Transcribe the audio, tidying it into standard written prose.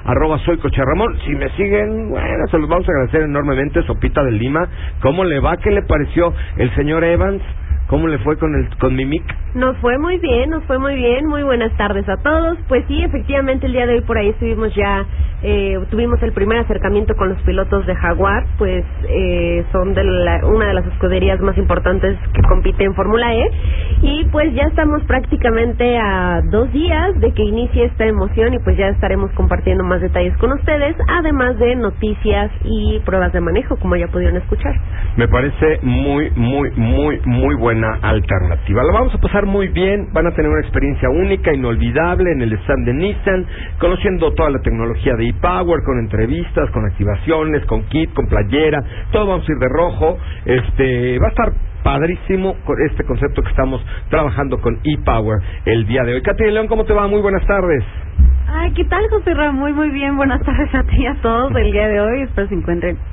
@soy Coche Ramón. Si me siguen, bueno, se los vamos a agradecer enormemente. Sopita de Lima, ¿cómo le va? ¿Qué le pareció el señor Evans? ¿Cómo le fue con mi mic? Nos fue muy bien, muy buenas tardes a todos. Pues sí, efectivamente el día de hoy por ahí estuvimos ya, tuvimos el primer acercamiento con los pilotos de Jaguar, pues son una de las escuderías más importantes que compite en Fórmula E, y pues ya estamos prácticamente a 2 días de que inicie esta emoción y pues ya estaremos compartiendo más detalles con ustedes, además de noticias y pruebas de manejo, como ya pudieron escuchar. Me parece muy buena alternativa. La vamos a pasar muy bien, van a tener una experiencia única, inolvidable en el stand de Nissan, conociendo toda la tecnología de ePower, con entrevistas, con activaciones, con kit, con playera, todo vamos a ir de rojo. Va a estar padrísimo con este concepto que estamos trabajando con ePower el día de hoy. Katy de León, ¿cómo te va? Muy buenas tardes. Ay, ¿qué tal, José Ramón? Muy bien, buenas tardes a ti y a todos el día de hoy. Espero se encuentren